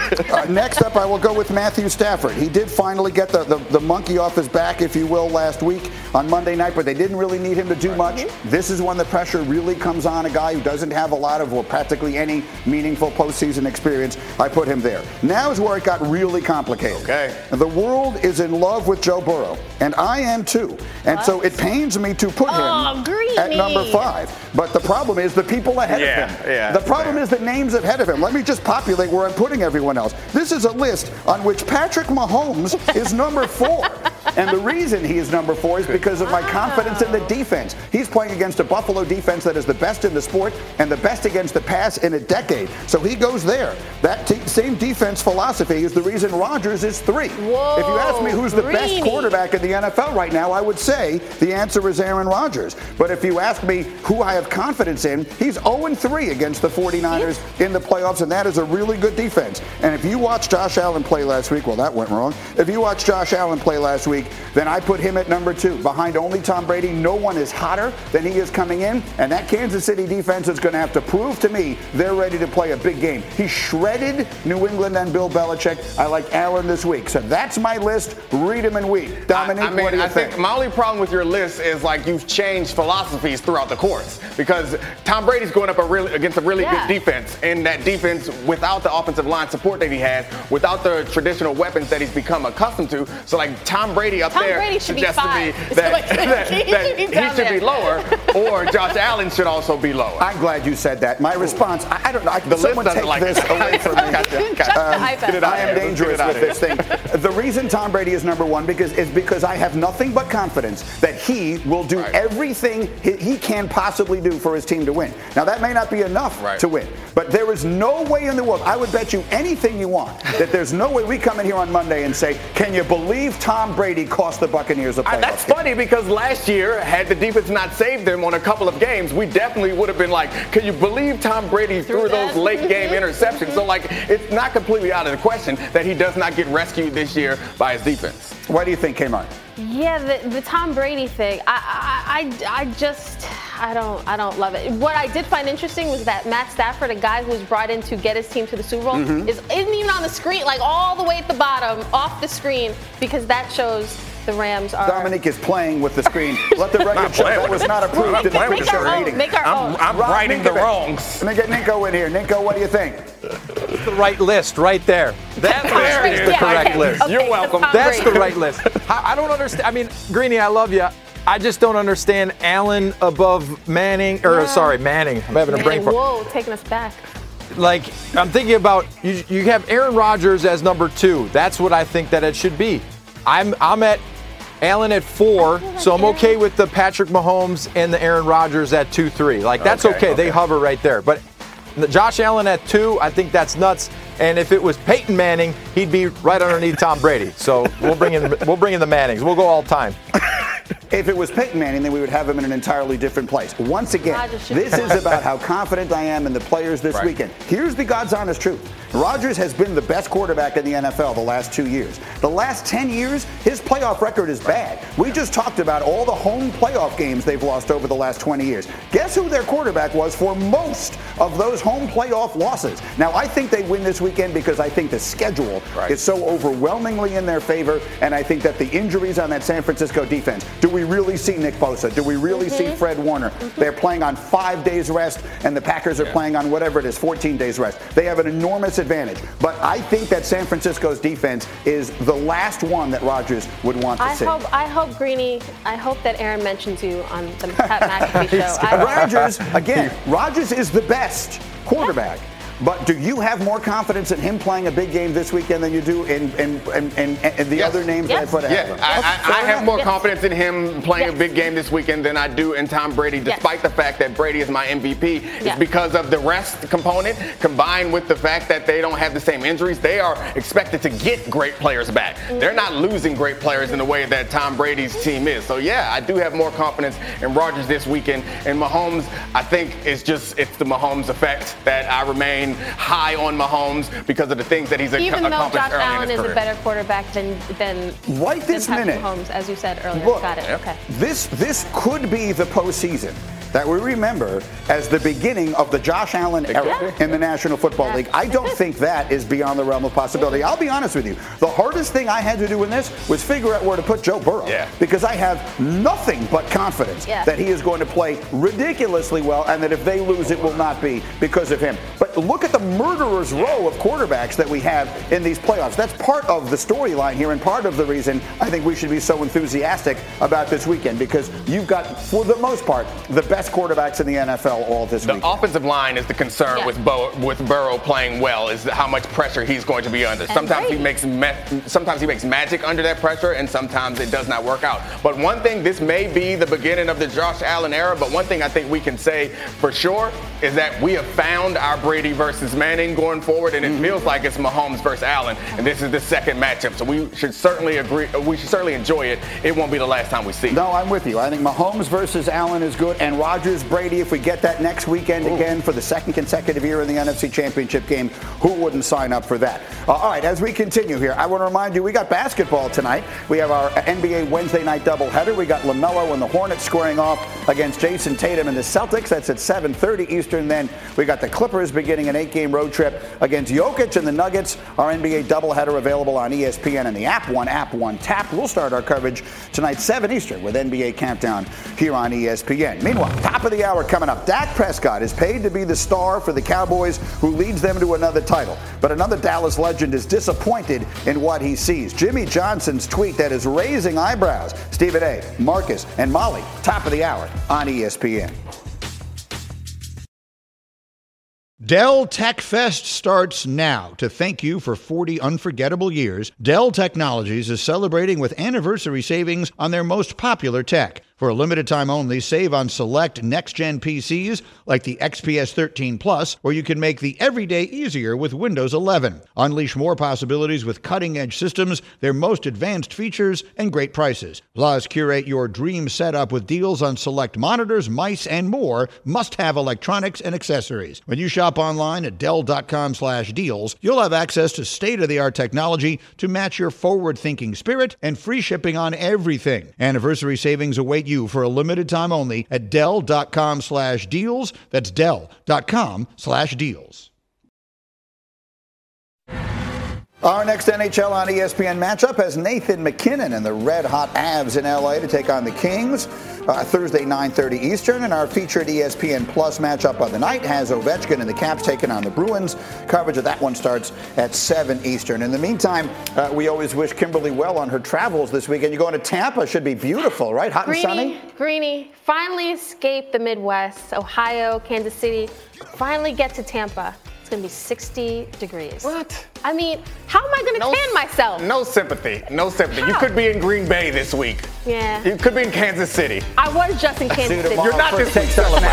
S2: Next up, I will go with Matthew Stafford. He did finally get the monkey off his back, if you will, last week on Monday night, but they didn't really need him to do much. This is when the pressure really comes on a guy who doesn't have a lot of, or practically any, meaningful postseason experience. I put him there. Now is where it got really complicated.
S4: Okay.
S2: The world is in love with Joe Burrow, and I am too. And so it pains me to put him at number 5. But the problem is the people ahead of him.
S4: Yeah,
S2: the problem is the names ahead of him. Let me just populate where I'm putting everyone else. This is a list on which Patrick Mahomes is number 4. And the reason he is number 4 is because of my confidence in the defense. He's playing against a Buffalo defense that is the best in the sport and the best against the pass in a decade. So he goes there. That same defense philosophy is the reason Rodgers is 3.
S3: Whoa,
S2: if you ask me who's the best quarterback in the NFL right now, I would say the answer is Aaron Rodgers. But if you ask me who I have confidence in, he's 0-3 against the 49ers in the playoffs, and that is a really good defense. And if you watched Josh Allen play last week, well, that went wrong. If you watched Josh Allen play last week, then I put him at number 2. Behind only Tom Brady, no one is hotter than he is coming in, and that Kansas City defense is going to have to prove to me they're ready to play a big game. He shredded New England and Bill Belichick. I like Allen this week. So that's my list. Read him and weep. Dominique, what do you think?
S4: My only problem with your list is like you've changed philosophies throughout the course, because Tom Brady's going up against a really good defense, and that defense without the offensive line support that he has, without the traditional weapons that he's become accustomed to. So like Tom Brady up there suggests to me that he should be lower, or Josh Allen should also be lower.
S2: I'm glad you said that. My response, I don't know. Someone take this away from me. I am dangerous with this thing. The reason Tom Brady is number 1 is because I have nothing but confidence that he will do everything he can possibly do for his team to win. Now, that may not be enough to win, but there is no way in the world, I would bet you anything you want, that there's no way we come in here on Monday and say, can you believe Tom Brady cost the Buccaneers a playoff
S4: That's
S2: game?
S4: funny, because last year, had the defense not saved them on a couple of games, we definitely would have been like, can you believe Tom Brady threw those late game interceptions? So like, it's not completely out of the question that he does not get rescued this year by his defense.
S2: What do you think, Kmart?
S3: Yeah, the Tom Brady thing. I don't love it. What I did find interesting was that Matt Stafford, a guy who was brought in to get his team to the Super Bowl, isn't even on the screen, like all the way at the bottom, off the screen, because that shows the Rams are.
S2: Dominique is playing with the screen. Let the record show that was not approved in the picture rating.
S3: Make our own.
S4: I'm righting the wrongs.
S2: Let me get Ninko in here. Ninko, what do you think?
S6: The right list right there. That is the correct list.
S3: Okay,
S4: You're welcome.
S6: That's the right list. I don't understand. I mean, Greeny, I love you. I just don't understand Allen above Manning, Manning. I'm having a brain fart.
S3: Whoa, taking us back.
S6: Like, I'm thinking about, you have Aaron Rodgers as number 2. That's what I think that it should be. I'm at Allen at 4, so I'm okay with the Patrick Mahomes and the Aaron Rodgers at 2, 3. Like, that's okay. They hover right there. But Josh Allen at 2, I think that's nuts. And if it was Peyton Manning, he'd be right underneath Tom Brady. So we'll bring in the Mannings. We'll go all time.
S2: If it was Peyton Manning, then we would have him in an entirely different place. Once again, this is about how confident I am in the players this weekend. Here's the God's honest truth. Rodgers has been the best quarterback in the NFL the last 2 years. The last 10 years, his playoff record is bad. We just talked about all the home playoff games they've lost over the last 20 years. Guess who their quarterback was for most of those home playoff losses? Now, I think they win this weekend because I think the schedule is so overwhelmingly in their favor, and I think that the injuries on that San Francisco defense. Do we really see Nick Bosa? Do we really see Fred Warner? They're playing on 5 days rest, and the Packers are playing on whatever it is, 14 days rest. They have an enormous advantage. But I think that San Francisco's defense is the last one that Rodgers would want to see.
S3: I hope, Greeny, I hope that Aaron mentions you on the Pat McAfee show.
S2: Rodgers is the best quarterback. But do you have more confidence in him playing a big game this weekend than you do in the other names that I put ahead of him?
S4: I have more confidence in him playing a big game this weekend than I do in Tom Brady, despite the fact that Brady is my MVP. It's because of the rest component combined with the fact that they don't have the same injuries. They are expected to get great players back. They're not losing great players in the way that Tom Brady's team is. So, I do have more confidence in Rodgers this weekend. And Mahomes, I think it's the Mahomes effect that I remain high on Mahomes because of the things that he's accomplished early in his career.
S3: Even though Josh Allen is a better quarterback than
S2: right this
S3: Patrick Mahomes, as you said earlier.
S2: Look,
S3: got it. Okay.
S2: This could be the postseason that we remember as the beginning of the Josh Allen era in the National Football League. I don't think that is beyond the realm of possibility. I'll be honest with you. The hardest thing I had to do in this was figure out where to put Joe Burrow. Because I have nothing but confidence that he is going to play ridiculously well and that if they lose, it will not be because of him. But look at the murderer's row of quarterbacks that we have in these playoffs. That's part of the storyline here and part of the reason I think we should be so enthusiastic about this weekend because you've got, for the most part, the best quarterbacks in the NFL all this week.
S4: The offensive line is the concern with Burrow playing well, is how much pressure he's going to be under. Sometimes he makes magic under that pressure, and sometimes it does not work out. But one thing, this may be the beginning of the Josh Allen era, but one thing I think we can say for sure is that we have found our Brady versus Manning going forward, and it feels like it's Mahomes versus Allen, and this is the second matchup. So we should certainly enjoy it. It won't be the last time we see it.
S2: No, I'm with you. I think Mahomes versus Allen is good, and Rodgers, Brady, if we get that next weekend again for the second consecutive year in the NFC Championship game, who wouldn't sign up for that? All right, as we continue here, I want to remind you we got basketball tonight. We have our NBA Wednesday night doubleheader. We got LaMelo and the Hornets squaring off against Jason Tatum and the Celtics. That's at 7:30 Eastern. Then we got the Clippers beginning an 8-game road trip against Jokic and the Nuggets. Our NBA doubleheader available on ESPN and the App One Tap. We'll start our coverage tonight 7 Eastern with NBA Countdown here on ESPN. Meanwhile, top of the hour coming up. Dak Prescott is paid to be the star for the Cowboys who leads them to another title. But another Dallas legend is disappointed in what he sees. Jimmy Johnson's tweet that is raising eyebrows. Stephen A., Marcus, and Molly, top of the hour on ESPN.
S7: Dell Tech Fest starts now. To thank you for 40 unforgettable years, Dell Technologies is celebrating with anniversary savings on their most popular tech. For a limited time only, save on select next-gen PCs like the XPS 13 Plus, where you can make the everyday easier with Windows 11. Unleash more possibilities with cutting-edge systems, their most advanced features, and great prices. Plus, curate your dream setup with deals on select monitors, mice, and more must-have electronics and accessories. When you shop online at Dell.com/deals, you'll have access to state-of-the-art technology to match your forward-thinking spirit and free shipping on everything. Anniversary savings await you for a limited time only at Dell.com/deals. That's Dell.com/deals.
S2: Our next NHL on ESPN matchup has Nathan MacKinnon and the red-hot Avs in L.A. to take on the Kings Thursday, 9:30 Eastern. And our featured ESPN Plus matchup of the night has Ovechkin and the Caps taking on the Bruins. Coverage of that one starts at 7 Eastern. In the meantime, we always wish Kimberly well on her travels this weekend. You're going to Tampa. Should be beautiful, right? Hot and sunny?
S3: Greeny, finally escape the Midwest, Ohio, Kansas City. Finally get to Tampa. It's going to be 60 degrees.
S4: What?
S3: I mean, how am I going to tan myself?
S4: No sympathy. No sympathy.
S3: How?
S4: You could be in Green Bay this week.
S3: Yeah.
S4: You could be in Kansas City.
S3: I was just in Kansas City.
S4: You're not this week.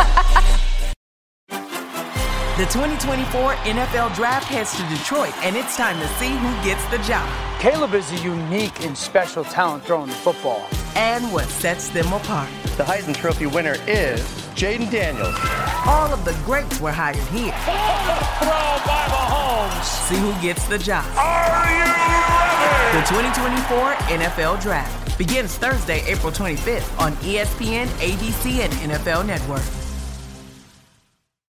S11: The 2024 NFL Draft heads to Detroit, and it's time to see who gets the job.
S12: Caleb is a unique and special talent throwing the football.
S11: And what sets them apart.
S13: The Heisman Trophy winner is Jaden Daniels.
S11: All of the greats were hired here.
S14: Throw by Mahomes.
S11: See who gets the job.
S14: Are you ready?
S11: The 2024 NFL Draft begins Thursday, April 25th on ESPN, ABC, and NFL Network.